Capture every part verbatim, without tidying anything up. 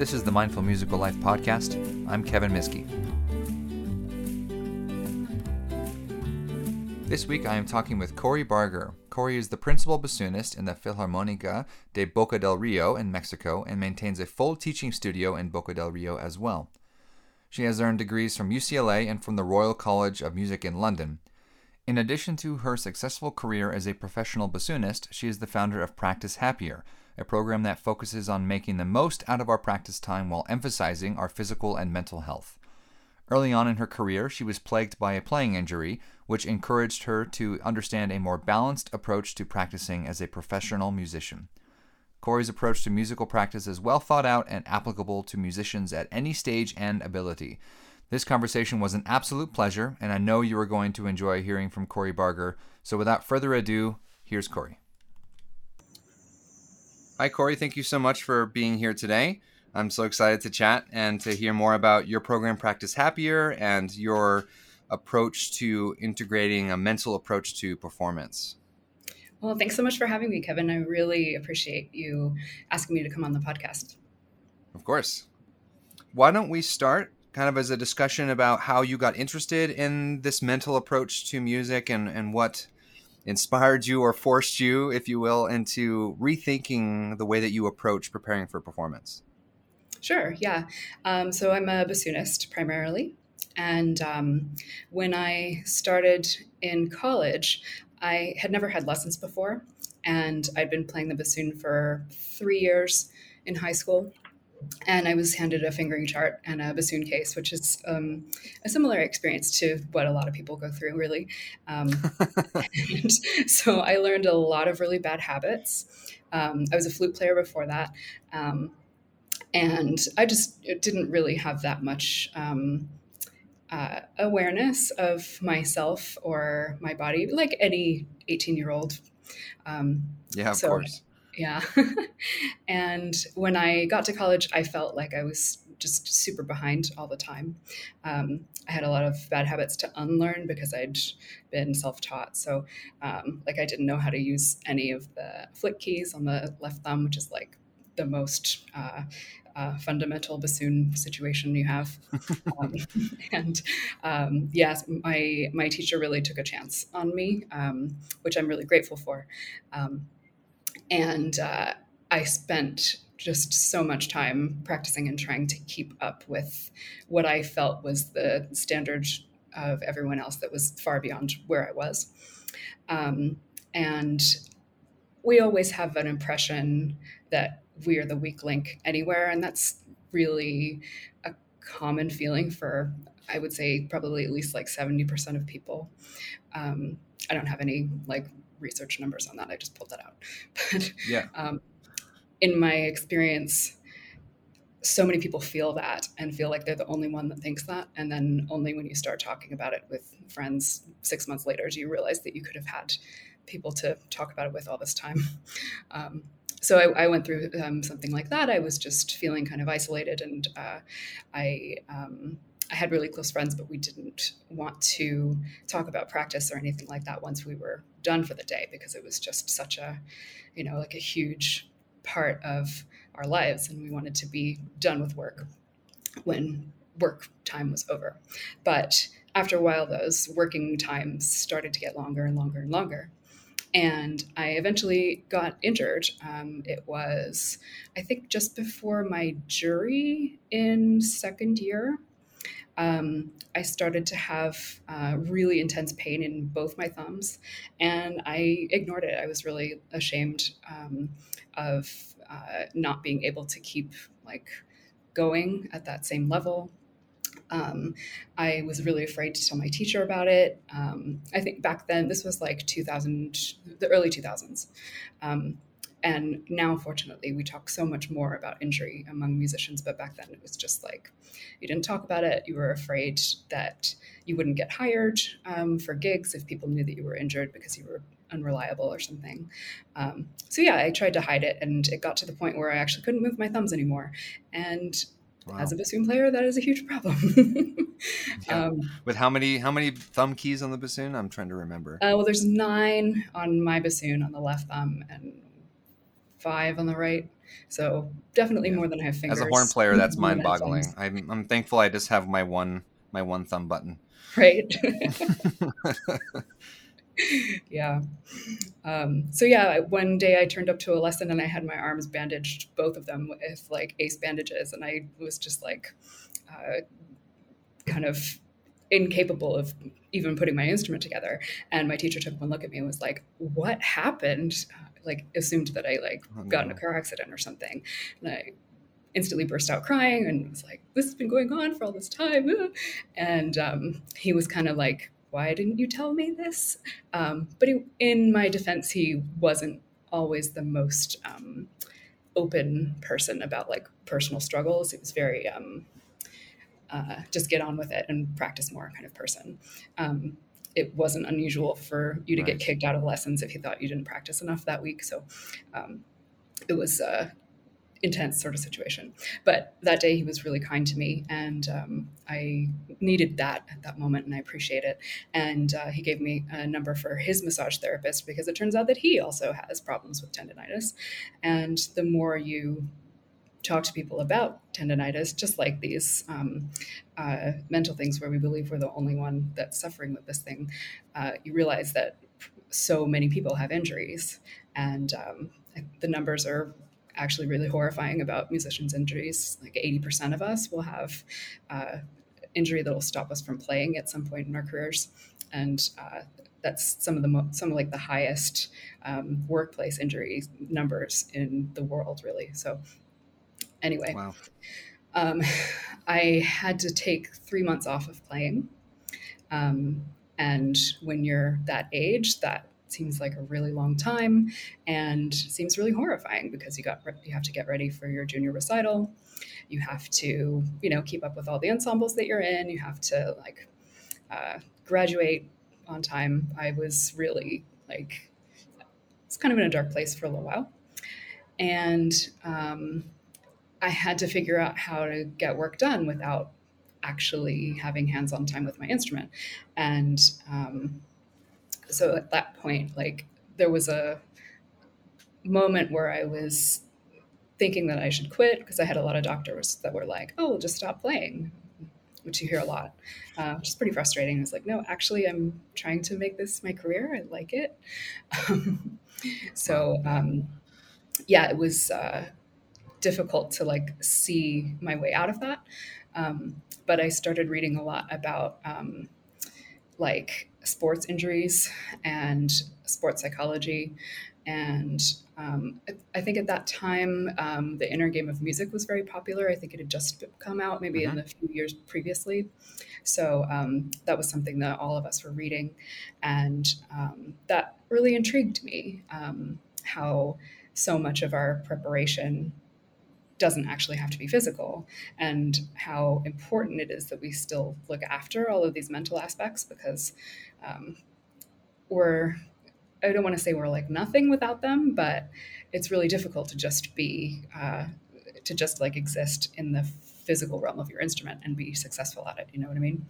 This is the Mindful Musical Life podcast. I'm Kevin Miskey. This week I am talking with Cory Barger. Cory is the principal bassoonist in the Filharmónica de Boca del Rio in Mexico and maintains a full teaching studio in Boca del Rio as well. She has earned degrees from U C L A and from the Royal College of Music in London. In addition to her successful career as a professional bassoonist, she is the founder of Practice Happier, a program that focuses on making the most out of our practice time while emphasizing our physical and mental health. Early on in her career, she was plagued by a playing injury, which encouraged her to understand a more balanced approach to practicing as a professional musician. Cory's approach to musical practice is well thought out and applicable to musicians at any stage and ability. This conversation was an absolute pleasure, and I know you are going to enjoy hearing from Cory Barger. So without further ado, here's Cory. Hi, Cory. Thank you so much for being here today. I'm so excited to chat and to hear more about your program, Practice Happier, and your approach to integrating a mental approach to performance. Well, thanks so much for having me, Kevin. I really appreciate you asking me to come on the podcast. Of course. Why don't we start kind of as a discussion about how you got interested in this mental approach to music and, and what inspired you or forced you, if you will, into rethinking the way that you approach preparing for performance? Sure, yeah. Um, so I'm a bassoonist primarily. And um, when I started in college, I had never had lessons before. And I'd been playing the bassoon for three years in high school. And I was handed a fingering chart and a bassoon case, which is um, a similar experience to what a lot of people go through, really. Um, and so I learned a lot of really bad habits. Um, I was a flute player before that. Um, and I just didn't really have that much um, uh, awareness of myself or my body, like any eighteen-year-old. Um, yeah, of so, course. Yeah. And when I got to college, I felt like I was just super behind all the time. Um, I had a lot of bad habits to unlearn because I'd been self-taught. So um, like I didn't know how to use any of the flick keys on the left thumb, which is like the most uh, uh, fundamental bassoon situation you have. um, and um, yes, my, my teacher really took a chance on me, um, which I'm really grateful for. Um, And uh, I spent just so much time practicing and trying to keep up with what I felt was the standard of everyone else that was far beyond where I was. Um, and we always have an impression that we are the weak link anywhere. And that's really a common feeling for, I would say, probably at least like seventy percent of people. Um, I don't have any like research numbers on that. I just pulled that out. But yeah. um, in my experience, so many people feel that and feel like they're the only one that thinks that. And then only when you start talking about it with friends six months later, do you realize that you could have had people to talk about it with all this time. Um, so I, I went through um, something like that. I was just feeling kind of isolated, and uh, I um, I had really close friends, but we didn't want to talk about practice or anything like that once we were done for the day, because it was just such a, you know, like a huge part of our lives. And we wanted to be done with work when work time was over. But after a while, those working times started to get longer and longer and longer. And I eventually got injured. Um, it was, I think, just before my jury in second year. Um, I started to have uh, really intense pain in both my thumbs, and I ignored it. I was really ashamed um, of uh, not being able to keep like going at that same level. Um, I was really afraid to tell my teacher about it. Um, I think back then, this was like two thousand, the early two thousands. Um, And now, fortunately, we talk so much more about injury among musicians. But back then, it was just like, you didn't talk about it. You were afraid that you wouldn't get hired um, for gigs if people knew that you were injured because you were unreliable or something. Um, so yeah, I tried to hide it, and it got to the point where I actually couldn't move my thumbs anymore. And wow. As a bassoon player, that is a huge problem. yeah. um, With how many how many thumb keys on the bassoon? I'm trying to remember. Uh, well, there's nine on my bassoon on the left thumb, and five on the right. So definitely Yeah. more than I have As a horn fingers. player, that's More than I have mind-boggling. thumbs. I'm I'm thankful I just have my one my one thumb button. Right. Yeah. Um, so yeah, one day I turned up to a lesson and I had my arms bandaged, both of them with like ace bandages, and I was just like uh, kind of incapable of even putting my instrument together. And my teacher took one look at me and was like, "What happened?" Uh, like assumed that I like Oh, got in a no. car accident or something, and I instantly burst out crying and was like, "This has been going on for all this time." And um, he was kind of like, "Why didn't you tell me this?" Um, but he, in my defense, he wasn't always the most um, open person about like personal struggles. He was very um, uh, just get on with it and practice more kind of person. Um, it wasn't unusual for you to get Right. kicked out of lessons if you thought you didn't practice enough that week. So um, it was a intense sort of situation. But that day he was really kind to me, and um, I needed that at that moment, and I appreciate it. And uh, he gave me a number for his massage therapist because it turns out that he also has problems with tendonitis. And the more you talk to people about tendonitis, just like these um, uh, mental things where we believe we're the only one that's suffering with this thing, uh, you realize that so many people have injuries, and um, the numbers are actually really horrifying about musicians' injuries. Like eighty percent of us will have uh, injury that will stop us from playing at some point in our careers, and uh, that's some of the mo- some of like the highest um, workplace injury numbers in the world, really. So anyway, Wow. um, I had to take three months off of playing. Um, and when you're that age, that seems like a really long time and seems really horrifying because you got you have to get ready for your junior recital. You have to, you know, keep up with all the ensembles that you're in. You have to like uh, graduate on time. I was really like, it's kind of in a dark place for a little while. And um, I had to figure out how to get work done without actually having hands-on time with my instrument. And um, so at that point, like there was a moment where I was thinking that I should quit because I had a lot of doctors that were like, "Oh, just stop playing," which you hear a lot, uh, which is pretty frustrating. I was like, "No, actually, I'm trying to make this my career. I like it." Wow. so Yeah. um, yeah, it was uh, difficult to like see my way out of that. Um, but I started reading a lot about um, like sports injuries and sports psychology. And um, I, I think at that time, um, The Inner Game of Music was very popular. I think it had just come out maybe in Mm-hmm. the few years previously. So um, that was something that all of us were reading. And um, that really intrigued me, um, how so much of our preparation doesn't actually have to be physical, and how important it is that we still look after all of these mental aspects because um, we're I don't want to say we're like nothing without them, but it's really difficult to just be uh, to just like exist in the physical realm of your instrument and be successful at it. You know what I mean?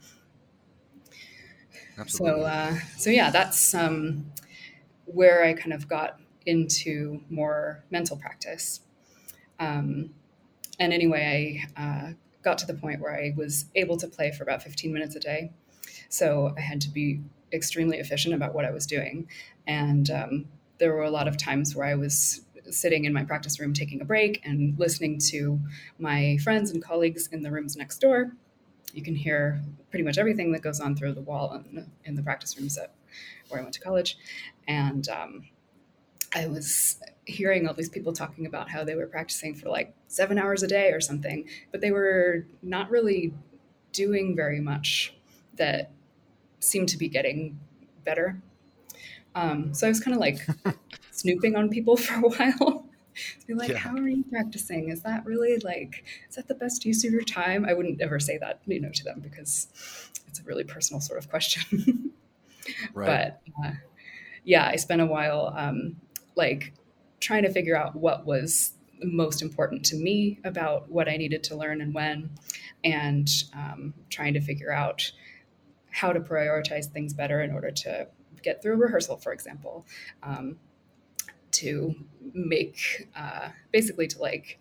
So Absolutely. uh, so yeah, that's um, where I kind of got into more mental practice. Um, And anyway, I uh, got to the point where I was able to play for about fifteen minutes a day. So I had to be extremely efficient about what I was doing. And um, there were a lot of times where I was sitting in my practice room taking a break and listening to my friends and colleagues in the rooms next door. You can hear pretty much everything that goes on through the wall in, in the practice rooms at, where I went to college. And um, I was hearing all these people talking about how they were practicing for like seven hours a day or something, but they were not really doing very much that seemed to be getting better. Um, so I was kind of like snooping on people for a while. To be like, Yeah. how are you practicing? Is that really like, is that the best use of your time? I wouldn't ever say that, you know, to them because it's a really personal sort of question. Right. but uh, yeah, I spent a while um, like trying to figure out what was most important to me about what I needed to learn and when, and um, trying to figure out how to prioritize things better in order to get through a rehearsal, for example, um, to make, uh, basically to like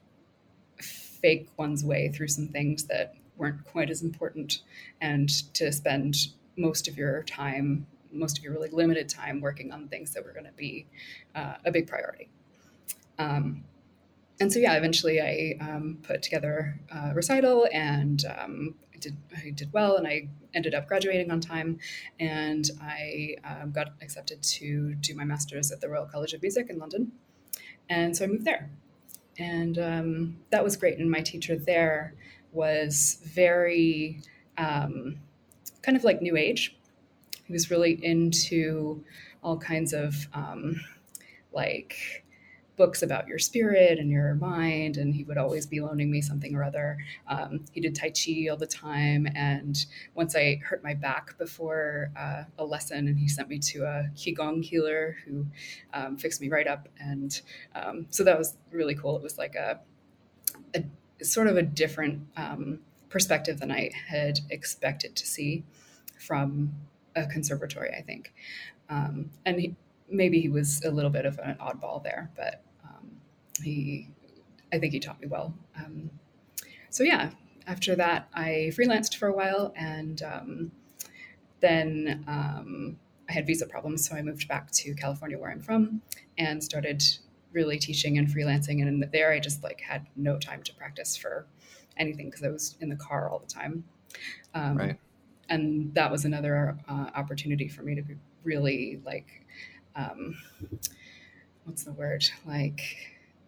fake one's way through some things that weren't quite as important, and to spend most of your time, most of your really limited time working on things that were going to be uh, a big priority. Um, and so, yeah, eventually I um, put together a recital, and um, I did I did well, and I ended up graduating on time, and I um, got accepted to do my master's at the Royal College of Music in London, and so I moved there, and um, that was great. And my teacher there was very um, kind of like new age. He was really into all kinds of um, like books about your spirit and your mind, and he would always be loaning me something or other. Um, he did Tai Chi all the time, and once I hurt my back before uh, a lesson, and he sent me to a Qigong healer who um, fixed me right up, and um, so that was really cool. It was like a, a sort of a different um, perspective than I had expected to see from a conservatory, I think. Um, and he, maybe he was a little bit of an oddball there, but um, he, I think he taught me well. Um, so yeah, after that, I freelanced for a while, and um, then um, I had visa problems, so I moved back to California, where I'm from, and started really teaching and freelancing. And there, I just like had no time to practice for anything because I was in the car all the time. Um, Right. And that was another uh, opportunity for me to be really like, um, what's the word? Like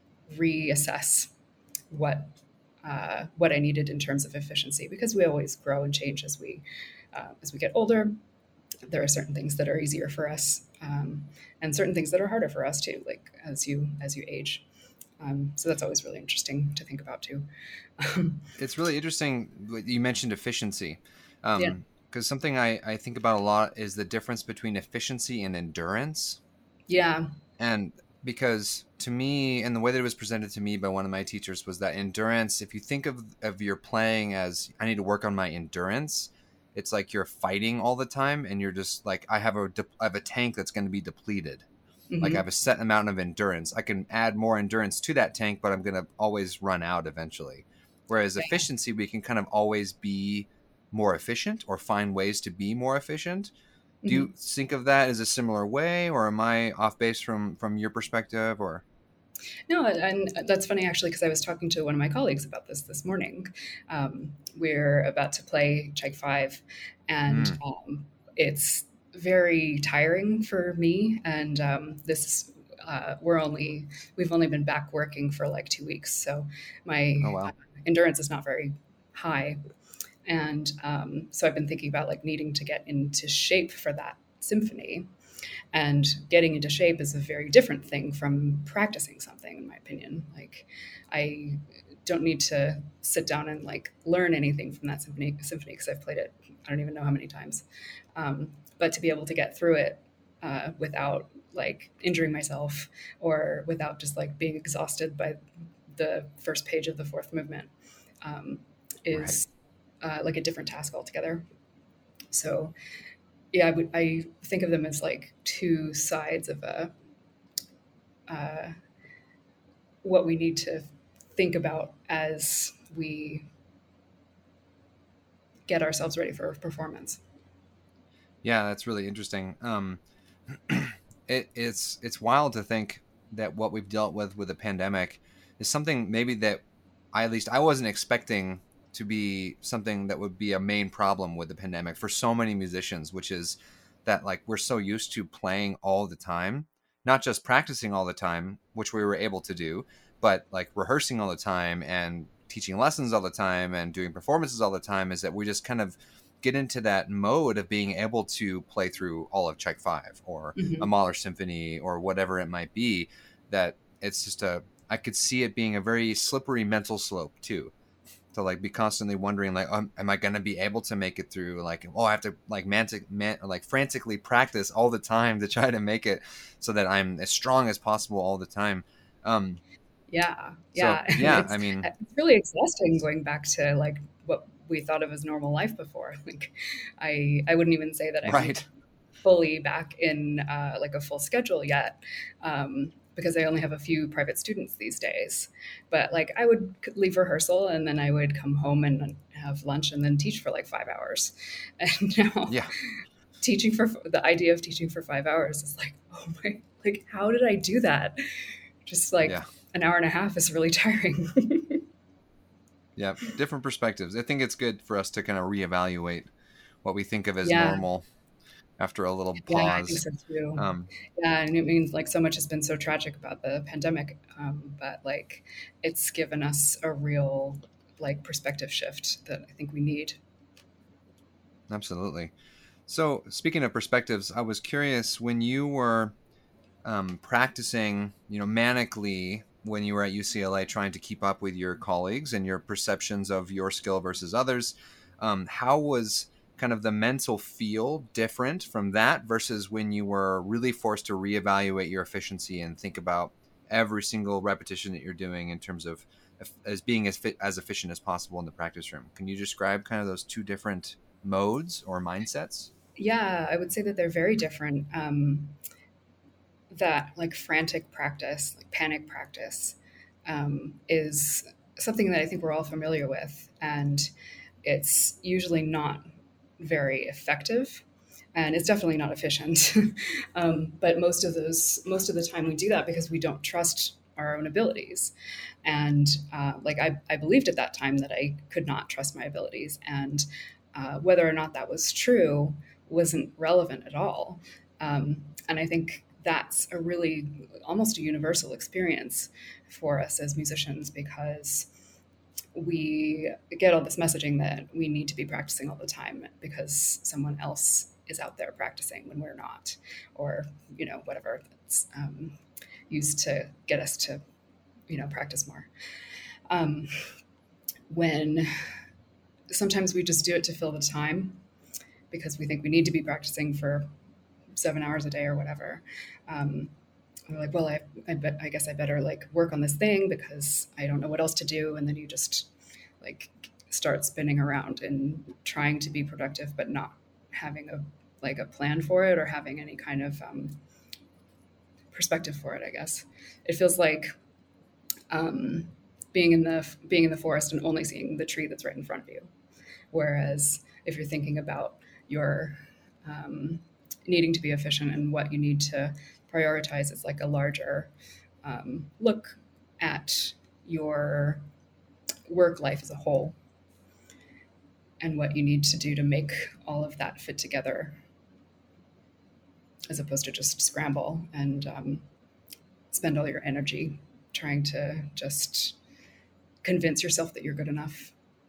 reassess what uh, what I needed in terms of efficiency, because we always grow and change as we uh, as we get older. There are certain things that are easier for us, um, and certain things that are harder for us too, like as you as you age. Um, so that's always really interesting to think about too. It's really interesting. You mentioned efficiency. Yeah. Um, because something I, I think about a lot is the difference between efficiency and endurance. Yeah. And because to me, and the way that it was presented to me by one of my teachers, was that endurance, if you think of, of your playing as, I need to work on my endurance, it's like you're fighting all the time, and you're just like, I have a, I have a tank that's going to be depleted. Mm-hmm. Like I have a set amount of endurance. I can add more endurance to that tank, but I'm going to always run out eventually. Whereas Yeah. efficiency, we can kind of always be more efficient or find ways to be more efficient. Do you think of that as a similar way, or am I off base from, from your perspective? Or No, and that's funny actually, because I was talking to one of my colleagues about this this morning. Um, we're about to play Check Five, and mm. um, it's very tiring for me. And um, this uh, we're only we've only been back working for like two weeks, so my Oh, wow. uh, endurance is not very high. And um, so I've been thinking about like needing to get into shape for that symphony. And getting into shape is a very different thing from practicing something, in my opinion. Like, I don't need to sit down and like learn anything from that symphony symphony because I've played it, I don't even know how many times. Um, but to be able to get through it uh, without like injuring myself, or without just like being exhausted by the first page of the fourth movement, um, is uh, like a different task altogether. So yeah, I, would, I think of them as like two sides of a uh, what we need to think about as we get ourselves ready for performance. Yeah, that's really interesting. Um, it, it's it's wild to think that what we've dealt with with the pandemic is something maybe that I, at least I wasn't expecting to be something that would be a main problem with the pandemic for so many musicians, which is that like we're so used to playing all the time, not just practicing all the time, which we were able to do, but like rehearsing all the time and teaching lessons all the time and doing performances all the time, is that we just kind of get into that mode of being able to play through all of Check Five or Mm-hmm. a Mahler symphony or whatever it might be, that it's just a, I could see it being a very slippery mental slope too. To like be constantly wondering like, um, am I going to be able to make it through? Like, oh, I have to like mantic, man, like frantically practice all the time to try to make it so that I'm as strong as possible all the time. Um, Yeah, so yeah. yeah, it's, I mean, it's really exhausting going back to like what we thought of as normal life before. Like, I I wouldn't even say that I'm right. fully back in uh, like a full schedule yet. Um, because I only have a few private students these days. But like I would leave rehearsal and then I would come home and have lunch and then teach for like five hours. And now Yeah. teaching for the idea of teaching for five hours is like, oh my, like, how did I do that? Just like Yeah. an hour and a half is really tiring. Yeah. Different perspectives. I think it's good for us to kind of reevaluate what we think of as Yeah. normal after a little Yeah, pause. I think so too. Um, Yeah, and it means like so much has been so tragic about the pandemic, um, but like it's given us a real like perspective shift that I think we need. Absolutely. So, speaking of perspectives, I was curious when you were um, practicing, you know, manically when you were at U C L A, trying to keep up with your colleagues and your perceptions of your skill versus others. Um, how was kind of the mental feel different from that versus when you were really forced to reevaluate your efficiency and think about every single repetition that you're doing in terms of as being as fit, as efficient as possible in the practice room? Can you describe kind of those two different modes or mindsets? Yeah, I would say that they're very different. Um, that like frantic practice, like panic practice, um, is something that I think we're all familiar with, and it's usually not very effective, and it's definitely not efficient. um, but most of those, most of the time, we do that because we don't trust our own abilities, and uh, like I, I believed at that time that I could not trust my abilities, and uh, whether or not that was true wasn't relevant at all. Um, and I think that's a really almost a universal experience for us as musicians because we get all this messaging that we need to be practicing all the time because someone else is out there practicing when we're not, or you know whatever that's um, used to get us to you know practice more. Um, when sometimes we just do it to fill the time because we think we need to be practicing for seven hours a day or whatever. Um, we're like, well, I, I, bet, I guess I better like work on this thing because I don't know what else to do. And then you just like start spinning around and trying to be productive, but not having a like a plan for it or having any kind of um, perspective for it. I guess it feels like um, being in the being in the forest and only seeing the tree that's right in front of you. Whereas if you're thinking about your um, needing to be efficient and what you need to prioritize, it's like a larger um, look at your work life as a whole and what you need to do to make all of that fit together as opposed to just scramble and um, spend all your energy trying to just convince yourself that you're good enough.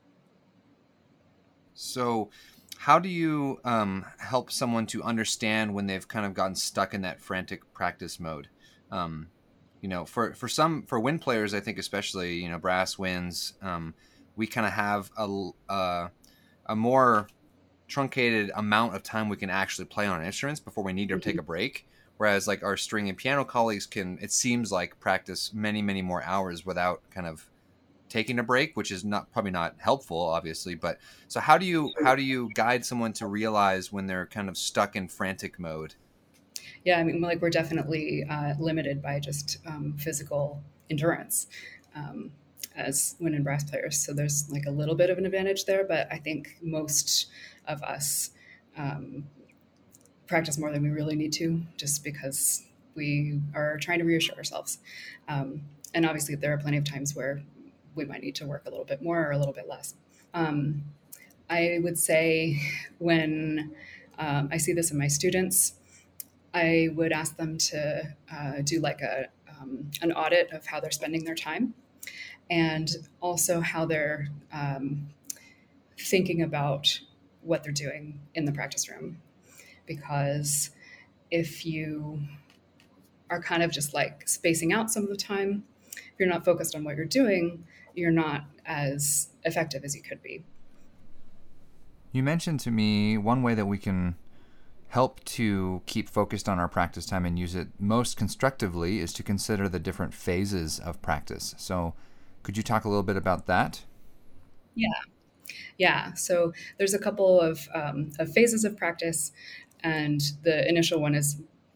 So, how do you um, help someone to understand when they've kind of gotten stuck in that frantic practice mode? Um, you know, for, for some, for wind players, I think especially, you know, brass winds, um, we kind of have a, a, a more truncated amount of time we can actually play on instruments before we need to Mm-hmm. take a break. Whereas like our string and piano colleagues can, it seems like, practice many, many more hours without kind of taking a break, which is not probably not helpful, obviously. But so how do you how do you guide someone to realize when they're kind of stuck in frantic mode? Yeah, I mean, like we're definitely uh, limited by just um, physical endurance um, as wind and brass players. So there's like a little bit of an advantage there, but I think most of us um, practice more than we really need to, just because we are trying to reassure ourselves. Um, and obviously, there are plenty of times where we might need to work a little bit more or a little bit less. Um, I would say when um, I see this in my students, I would ask them to uh, do like a um, an audit of how they're spending their time, and also how they're um, thinking about what they're doing in the practice room. Because if you are kind of just like spacing out some of the time, if you're not focused on what you're doing, you're not as effective as you could be. You mentioned to me one way that we can help to keep focused on our practice time and use it most constructively is to consider the different phases of practice. So could you talk a little bit about that? Yeah. Yeah. So there's a couple of, um, of phases of practice. And the initial one is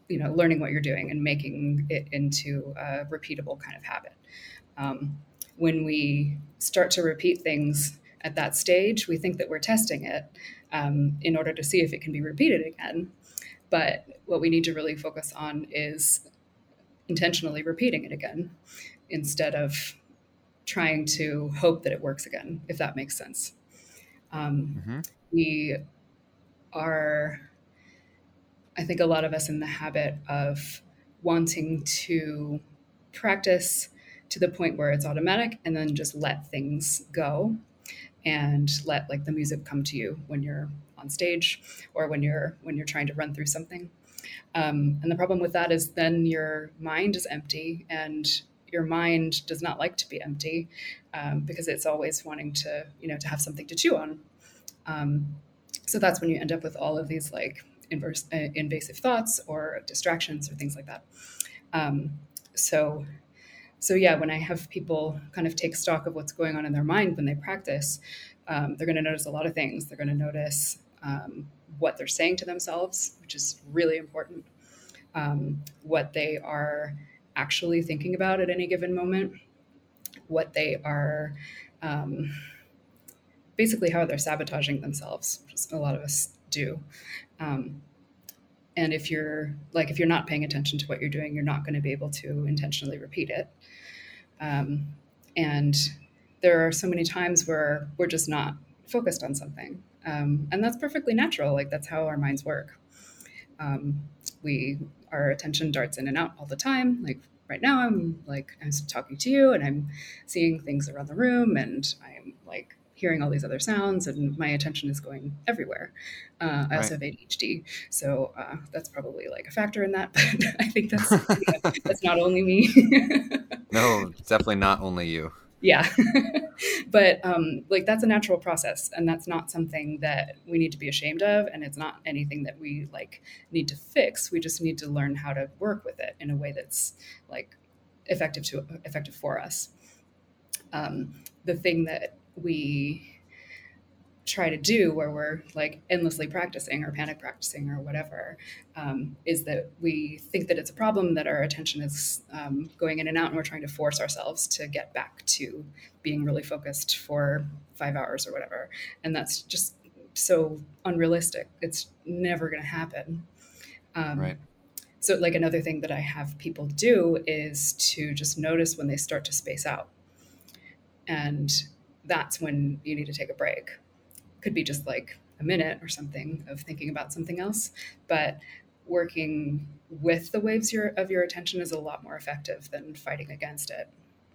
you know, learning what you're doing and making it into a repeatable kind of habit. Um, when we start to repeat things at that stage, we think that we're testing it um, in order to see if it can be repeated again. But what we need to really focus on is intentionally repeating it again instead of trying to hope that it works again, if that makes sense. Um, Mm-hmm. we are, I think, a lot of us in the habit of wanting to practice to the point where it's automatic and then just let things go and let like the music come to you when you're on stage or when you're when you're trying to run through something. Um, and the problem with that is then your mind is empty, and your mind does not like to be empty um, because it's always wanting to, you know, to have something to chew on. Um, so that's when you end up with all of these like inverse, uh, invasive thoughts or distractions or things like that. Um, so, so yeah, when I have people kind of take stock of what's going on in their mind when they practice, um, they're going to notice a lot of things. They're going to notice um, what they're saying to themselves, which is really important. Um, what they are actually thinking about at any given moment, what they are um, basically how they're sabotaging themselves, which a lot of us do. Um, and if you're like if you're not paying attention to what you're doing, you're not going to be able to intentionally repeat it. Um, and there are so many times where we're just not focused on something, um, and that's perfectly natural. Like that's how our minds work. Um, we our attention darts in and out all the time. Like right now, I'm like I'm talking to you, and I'm seeing things around the room, and I'm like hearing all these other sounds, and my attention is going everywhere. Uh, I also Right. have A D H D, so uh, that's probably like a factor in that. But I think that's yeah, that's not only me. No, it's definitely not only you. Yeah. But um, like that's a natural process, and that's not something that we need to be ashamed of, and it's not anything that we like need to fix. We just need to learn how to work with it in a way that's like effective to effective for us. Um, the thing that we try to do where we're like endlessly practicing or panic practicing or whatever um, is that we think that it's a problem, that our attention is um, going in and out, and we're trying to force ourselves to get back to being really focused for five hours or whatever. And that's just so unrealistic. It's never going to happen. Um, Right. so like another thing that I have people do is to just notice when they start to space out. And that's when you need to take a break. Could be just like a minute or something of thinking about something else, but working with the waves your, of your attention is a lot more effective than fighting against it.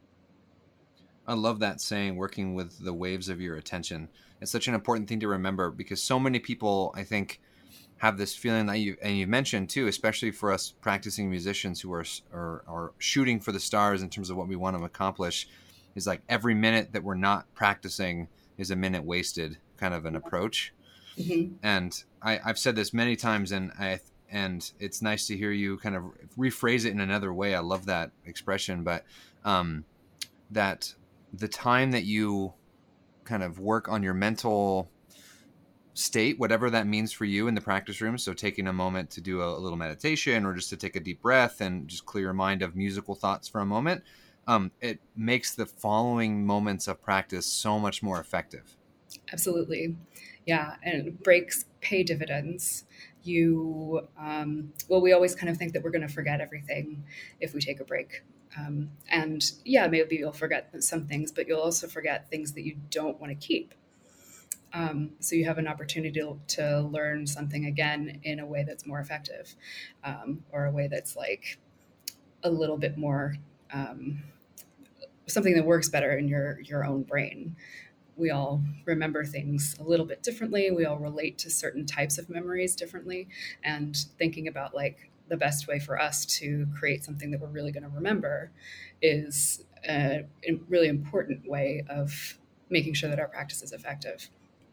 I love that saying, working with the waves of your attention. It's such an important thing to remember because so many people, I think, have this feeling that you, and you mentioned too, especially for us practicing musicians who are, are, are shooting for the stars in terms of what we want to accomplish, is like every minute that we're not practicing is a minute wasted kind of an approach. Mm-hmm. And I, I've said this many times, and I and it's nice to hear you kind of rephrase it in another way. I love that expression, but um, that the time that you kind of work on your mental state, whatever that means for you in the practice room, so taking a moment to do a, a little meditation or just to take a deep breath and just clear your mind of musical thoughts for a moment, um, it makes the following moments of practice so much more effective. Absolutely. Yeah. And breaks pay dividends. You, um, well, we always kind of think that we're going to forget everything if we take a break. Um, and yeah, maybe you'll forget some things, but you'll also forget things that you don't want to keep. Um, so you have an opportunity to, to learn something again in a way that's more effective, um, or a way that's like a little bit more, um, something that works better in your, your own brain. We all remember things a little bit differently. We all relate to certain types of memories differently. And thinking about like the best way for us to create something that we're really going to remember is a really important way of making sure that our practice is effective.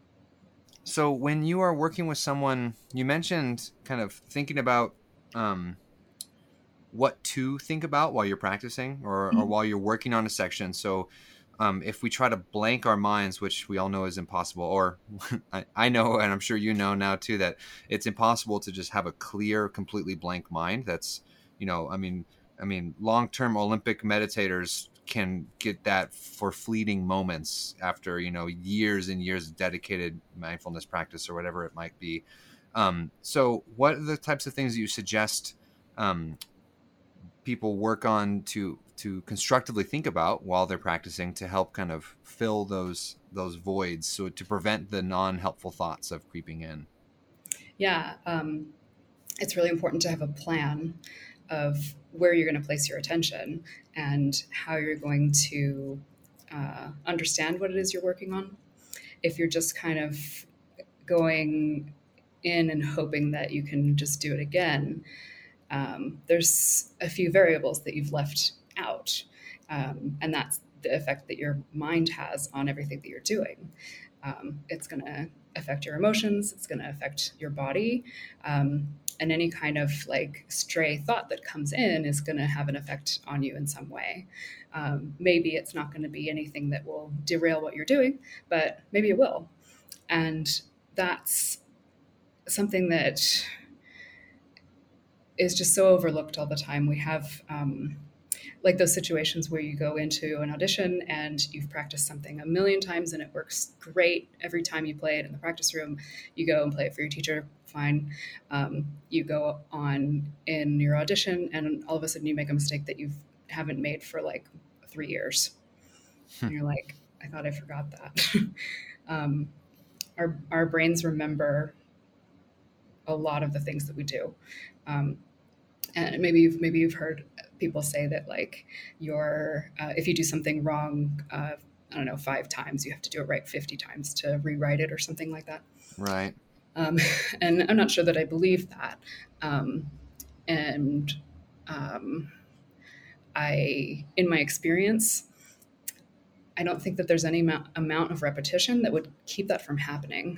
So when you are working with someone, you mentioned kind of thinking about um, what to think about while you're practicing or, or while you're working on a section. So um, if we try to blank our minds, which we all know is impossible, or I, I know, and I'm sure you know now too, that it's impossible to just have a clear, completely blank mind. That's, you know, I mean, I mean, long-term Olympic meditators can get that for fleeting moments after, you know, years and years of dedicated mindfulness practice or whatever it might be. Um, so what are the types of things that you suggest um, people work on to to constructively think about while they're practicing to help kind of fill those those voids, so to prevent the non-helpful thoughts of creeping in? Yeah, um, it's really important to have a plan of where you're going to place your attention and how you're going to uh, understand what it is you're working on. If you're just kind of going in and hoping that you can just do it again, um, there's a few variables that you've left out. Um, and that's the effect that your mind has on everything that you're doing. Um, it's going to affect your emotions, it's going to affect your body. Um, and any kind of like stray thought that comes in is going to have an effect on you in some way. Um, maybe it's not going to be anything that will derail what you're doing, but maybe it will. And that's something that is just so overlooked all the time. We have um, like those situations where you go into an audition and you've practiced something a million times and it works great every time you play it in the practice room. You go and play it for your teacher, fine. Um, you go on in your audition and all of a sudden you make a mistake that you haven't made for like three years. And you're like, I thought I forgot that. um, our, our brains remember a lot of the things that we do. Um, and maybe you've, maybe you've heard people say that like your, uh, if you do something wrong, uh, I don't know, five times, you have to do it right fifty times to rewrite it or something like that. Right. Um, and I'm not sure that I believe that. Um, and um, I, in my experience, I don't think that there's any amount, amount of repetition that would keep that from happening.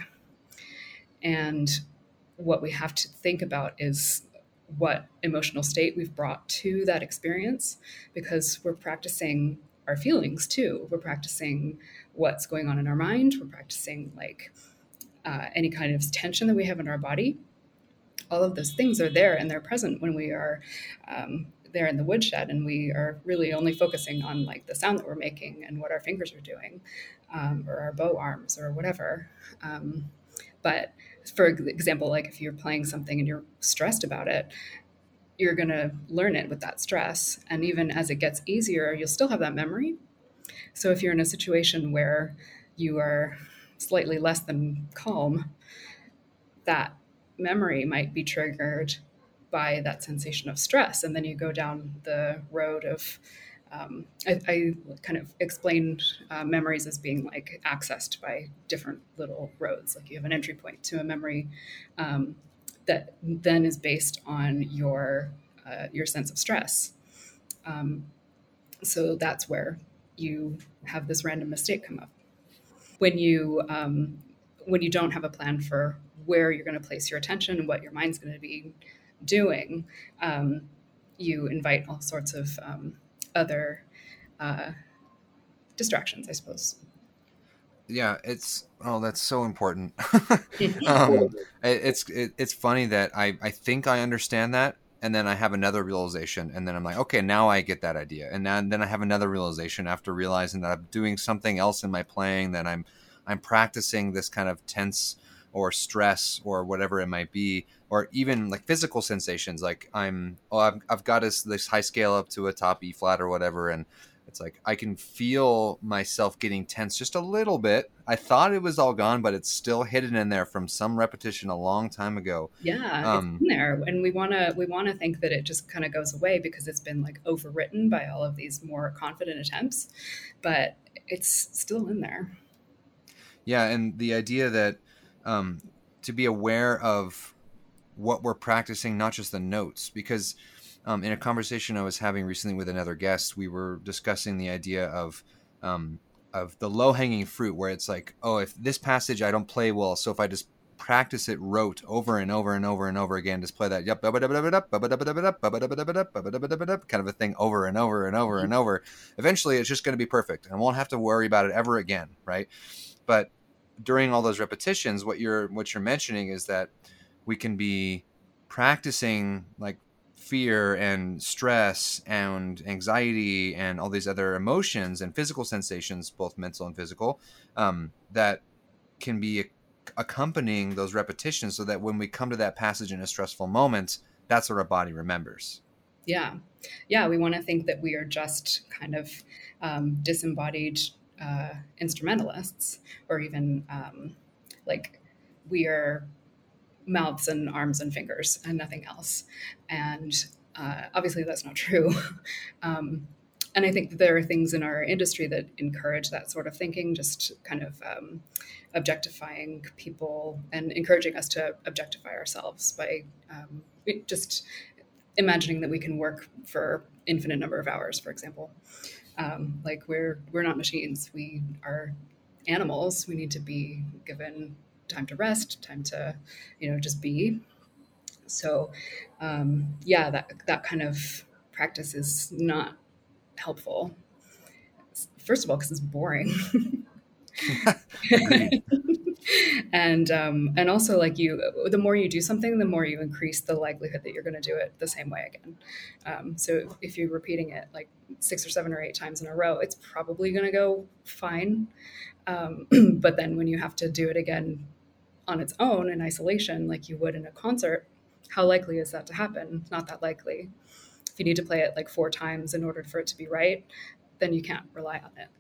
And what we have to think about is what emotional state we've brought to that experience, because we're practicing our feelings too. We're practicing what's going on in our mind. We're practicing like uh, any kind of tension that we have in our body. All of those things are there and they're present when we are um, there in the woodshed, and we are really only focusing on like the sound that we're making and what our fingers are doing, um, or our bow arms or whatever. Um, but for example, like if you're playing something and you're stressed about it, you're going to learn it with that stress. And even as it gets easier, you'll still have that memory. So if you're in a situation where you are slightly less than calm, that memory might be triggered by that sensation of stress. And then you go down the road of, um, I, I kind of explained uh, memories as being like accessed by different little roads. Like you have an entry point to a memory um, that then is based on your uh, your sense of stress. Um, so that's where you have this random mistake come up. When you um, when you don't have a plan for where you're going to place your attention and what your mind's going to be doing, um, you invite all sorts of um, other uh, distractions, I suppose. Yeah, it's oh, that's so important. um, it, it's it, it's funny that I I think I understand that, and then I have another realization, and then I'm like, okay, now I get that idea, and then then I have another realization after realizing that I'm doing something else in my playing, that I'm I'm practicing this kind of tense or stress or whatever it might be, or even like physical sensations, like I'm oh I've, I've got this this high scale up to a top E flat or whatever, and it's like I can feel myself getting tense just a little bit. I thought it was all gone, but it's still hidden in there from some repetition a long time ago. Yeah, Um, it's in there, and we want to we want to think that it just kind of goes away because it's been like overwritten by all of these more confident attempts, but it's still in there. yeah, and the idea that um, to be aware of what we're practicing, not just the notes, because um, in a conversation I was having recently with another guest, we were discussing the idea of um, of the low hanging fruit, where it's like, oh, if this passage I don't play well, so if I just practice it rote over and over and over and over again. Just play that kind of a thing over and over and over and over. Eventually, it's just going to be perfect and won't have to worry about it ever again, right? But during all those repetitions, what you're what you're mentioning is that we can be practicing like fear and stress and anxiety and all these other emotions and physical sensations, both mental and physical, um, that can be accompanying those repetitions, so that when we come to that passage in a stressful moment, that's what our body remembers. Yeah. Yeah. We want to think that we are just kind of um, disembodied uh, instrumentalists, or even um, like we are mouths and arms and fingers and nothing else. And uh, obviously that's not true. um, and I think that there are things in our industry that encourage that sort of thinking, just kind of um, objectifying people and encouraging us to objectify ourselves by um, just imagining that we can work for infinite number of hours, for example. Um, like we're we're not machines. We are animals. We need to be given time to rest, time to, you know, just be. So, um, yeah, that that kind of practice is not helpful. First of all, because it's boring. Agreed. and um, and also, like, you, the more you do something, the more you increase the likelihood that you're going to do it the same way again. Um, so if you're repeating it like six or seven or eight times in a row, it's probably going to go fine. Um, but then when you have to do it again on its own in isolation, like you would in a concert, how likely is that to happen? It's not that likely. If you need to play it like four times in order for it to be right, then you can't rely on it.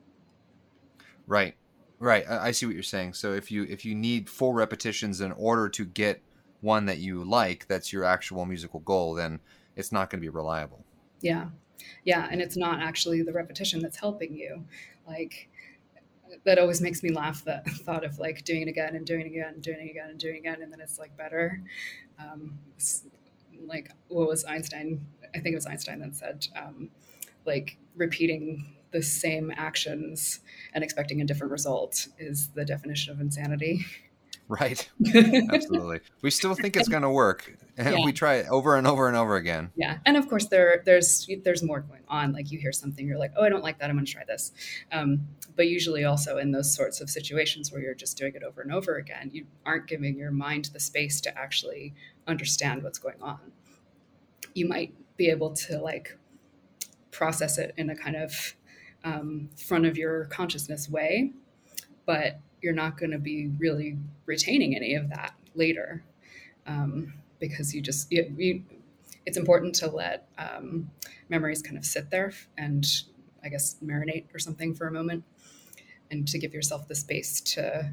Right. Right. I, I see what you're saying. So if you if you need four repetitions in order to get one that you like, that's your actual musical goal, then it's not going to be reliable. Yeah. Yeah. And it's not actually the repetition that's helping you. Like, that always makes me laugh, that thought of like doing it again and doing it again and doing it again and doing it again, and then it's like better. Um, it's like, what was Einstein? I think it was Einstein that said, um, like, repeating the same actions and expecting a different result is the definition of insanity. Right. Absolutely. We still think it's going to work, and Yeah. we try it over and over and over again. Yeah. And of course there there's there's more going on. Like, you hear something, you're like, oh, I don't like that, I'm going to try this. Um, but usually also in those sorts of situations where you're just doing it over and over again, you aren't giving your mind the space to actually understand what's going on. You might be able to like process it in a kind of um, front of your consciousness way, but you're not going to be really retaining any of that later, um, because you just you, you, it's important to let um, memories kind of sit there and, I guess, marinate or something for a moment, and to give yourself the space to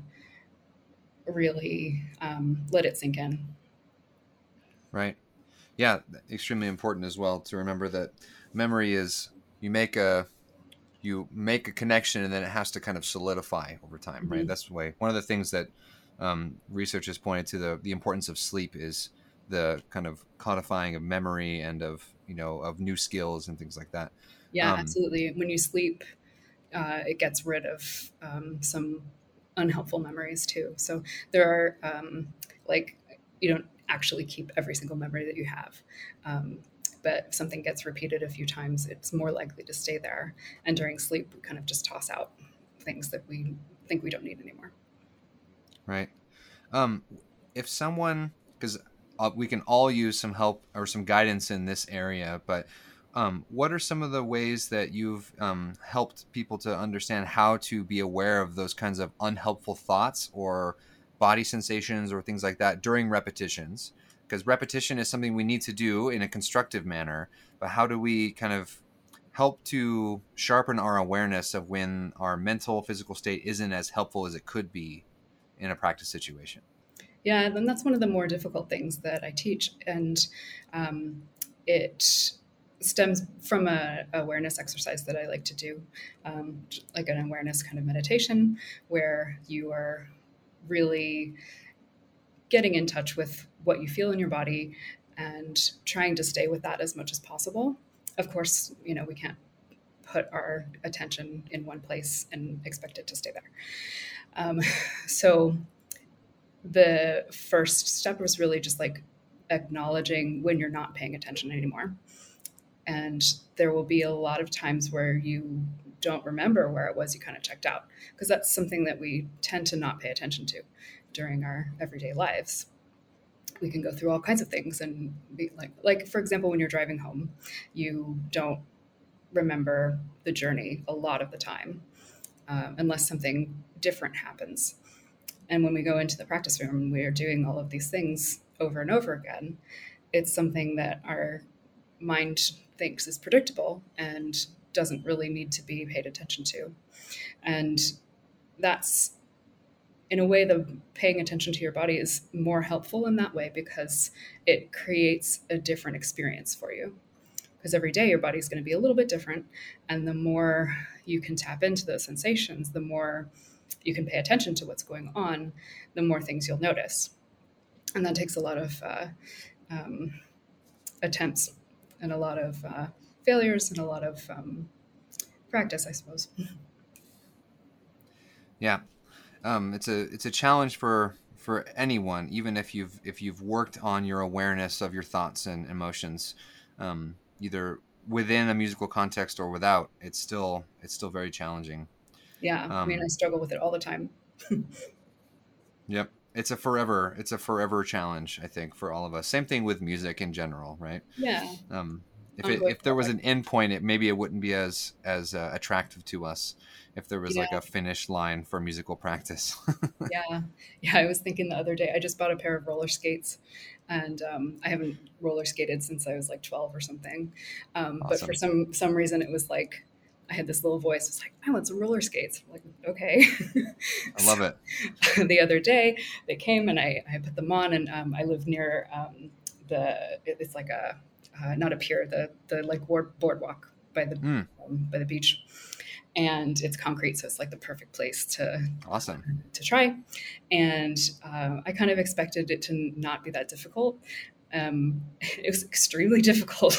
really um, let it sink in. Right. Yeah, extremely important as well to remember that memory is, you make a you make a connection and then it has to kind of solidify over time, mm-hmm. right? That's the way. One of the things that um, research has pointed to, the the importance of sleep is the kind of codifying of memory and of, you know, of new skills and things like that. Yeah, um, absolutely. When you sleep, uh, it gets rid of um, some unhelpful memories too. So there are um, like, you don't actually keep every single memory that you have. Um, but if something gets repeated a few times, it's more likely to stay there. And during sleep, we kind of just toss out things that we think we don't need anymore. Right. Um, if someone, because uh, we can all use some help or some guidance in this area, but um, what are some of the ways that you've um, helped people to understand how to be aware of those kinds of unhelpful thoughts or body sensations or things like that during repetitions? Because repetition is something we need to do in a constructive manner, but how do we kind of help to sharpen our awareness of when our mental, physical state isn't as helpful as it could be in a practice situation? Yeah, and that's one of the more difficult things that I teach. And um, it stems from a awareness exercise that I like to do, um, like an awareness kind of meditation, where you are really getting in touch with what you feel in your body and trying to stay with that as much as possible. Of course, you know, we can't put our attention in one place and expect it to stay there. Um, so the first step was really just like acknowledging when you're not paying attention anymore. And there will be a lot of times where you don't remember where it was you kind of checked out, because that's something that we tend to not pay attention to during our everyday lives. We can go through all kinds of things and be like, like for example, when you're driving home, you don't remember the journey a lot of the time, um, unless something different happens. And when we go into the practice room and we are doing all of these things over and over again, it's something that our mind thinks is predictable and doesn't really need to be paid attention to. And that's, in a way, the paying attention to your body is more helpful in that way, because it creates a different experience for you. Because every day your body's going to be a little bit different. And the more you can tap into those sensations, the more you can pay attention to what's going on, the more things you'll notice. And that takes a lot of uh, um, attempts and a lot of uh, failures and a lot of um, practice, I suppose. Yeah, um, it's a it's a challenge for for anyone, even if you've if you've worked on your awareness of your thoughts and emotions, um, either within a musical context or without. It's still it's still very challenging. Yeah, um, I mean, I struggle with it all the time. Yep. It's a forever, it's a forever challenge, I think, for all of us. Same thing with music in general, right? Yeah. Um, if it, if there was an end point, it maybe it wouldn't be as as uh, attractive to us if there was yeah. like a finish line for musical practice. yeah, yeah. I was thinking the other day, I just bought a pair of roller skates, and um, I haven't roller skated since I was like twelve or something. Um, awesome. But for some some reason, it was like, I had this little voice. It was like, I want some roller skates. I'm like, okay. I love it. So, the other day they came and I, I put them on, and um, I live near um, the, it's like a, uh, not a pier, the, the like board, boardwalk by the, mm. um, by the beach. And it's concrete. So it's like the perfect place to, awesome. uh, to try. And uh, I kind of expected it to not be that difficult. Um, it was extremely difficult,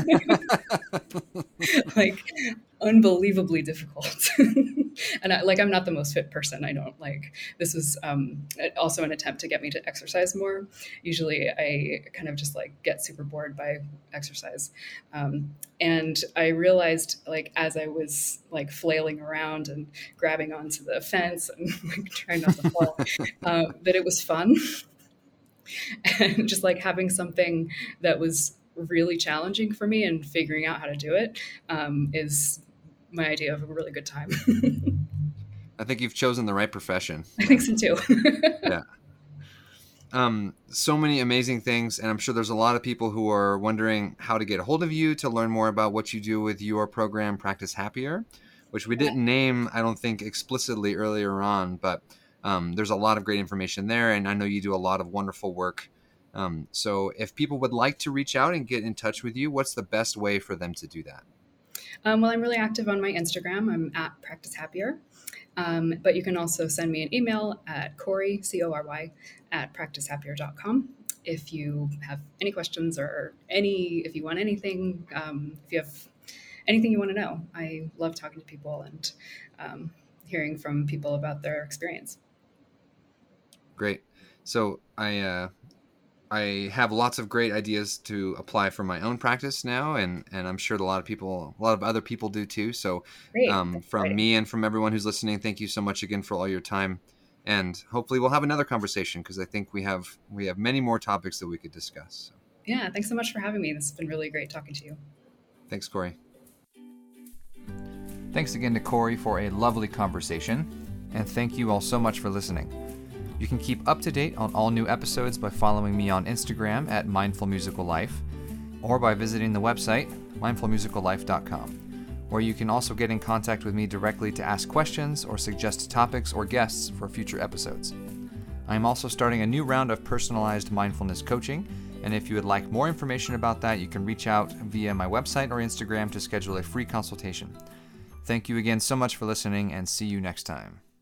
like unbelievably difficult. And I, like, I'm not the most fit person. I don't like, this was um, also an attempt to get me to exercise more. Usually I kind of just like get super bored by exercise. Um, and I realized, like, as I was like flailing around and grabbing onto the fence and like trying not to fall, uh, that it was fun. And just like having something that was really challenging for me and figuring out how to do it um, is my idea of a really good time. I think you've chosen the right profession. I think so too. Yeah. Um, so many amazing things. And I'm sure there's a lot of people who are wondering how to get a hold of you to learn more about what you do with your program, Practice Happier, which we didn't name, I don't think, explicitly earlier on, but Um, there's a lot of great information there, and I know you do a lot of wonderful work. Um, so if people would like to reach out and get in touch with you, what's the best way for them to do that? Um, well, I'm really active on my Instagram. I'm at Practice Happier. Um, but you can also send me an email at Cory, C O R Y, at practice happier dot com. If you have any questions or any, if you want anything, um, if you have anything you want to know. I love talking to people and um, hearing from people about their experience. Great. So I uh, I have lots of great ideas to apply for my own practice now, and, and I'm sure a lot of people, a lot of other people do too. So um, from great. me and from everyone who's listening, thank you so much again for all your time, and hopefully we'll have another conversation because I think we have we have many more topics that we could discuss. So. Yeah, thanks so much for having me. This has been really great talking to you. Thanks, Cory. Thanks again to Cory for a lovely conversation, and thank you all so much for listening. You can keep up to date on all new episodes by following me on Instagram at Mindful Musical Life, or by visiting the website mindful musical life dot com, where you can also get in contact with me directly to ask questions or suggest topics or guests for future episodes. I am also starting a new round of personalized mindfulness coaching, and if you would like more information about that, you can reach out via my website or Instagram to schedule a free consultation. Thank you again so much for listening, and see you next time.